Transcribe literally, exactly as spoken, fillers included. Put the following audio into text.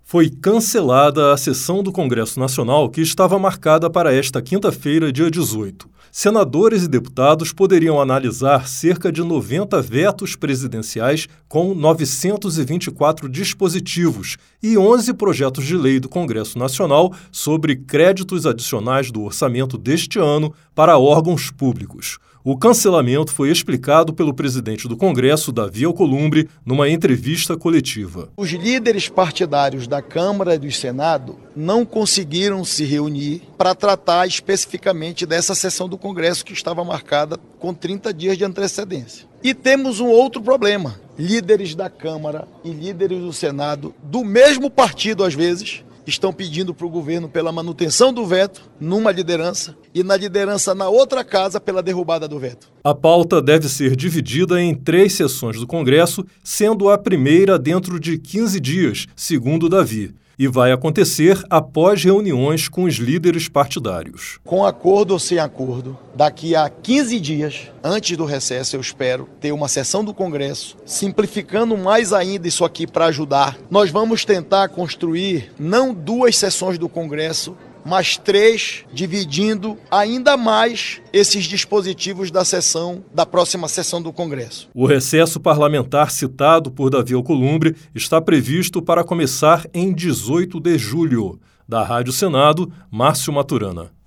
Foi cancelada a sessão do Congresso Nacional que estava marcada para esta quinta-feira, dia dezoito. Senadores e deputados poderiam analisar cerca de noventa vetos presidenciais com novecentos e vinte e quatro dispositivos e onze projetos de lei do Congresso Nacional sobre créditos adicionais do orçamento deste ano para órgãos públicos. O cancelamento foi explicado pelo presidente do Congresso, Davi Alcolumbre, numa entrevista coletiva. Os líderes partidários da Câmara e do Senado não conseguiram se reunir para tratar especificamente dessa sessão do Congresso que estava marcada com trinta dias de antecedência. E temos um outro problema. Líderes da Câmara e líderes do Senado, do mesmo partido às vezes, estão pedindo para o governo pela manutenção do veto numa liderança e na liderança na outra casa pela derrubada do veto. A pauta deve ser dividida em três sessões do Congresso, sendo a primeira dentro de quinze dias, segundo Davi, e vai acontecer após reuniões com os líderes partidários. Com acordo ou sem acordo, daqui a quinze dias, antes do recesso, eu espero ter uma sessão do Congresso, simplificando mais ainda isso aqui para ajudar. Nós vamos tentar construir não duas sessões do Congresso, mas três, dividindo ainda mais esses dispositivos da sessão, da próxima sessão do Congresso. O recesso parlamentar citado por Davi Alcolumbre está previsto para começar em dezoito de julho. Da Rádio Senado, Márcio Maturana.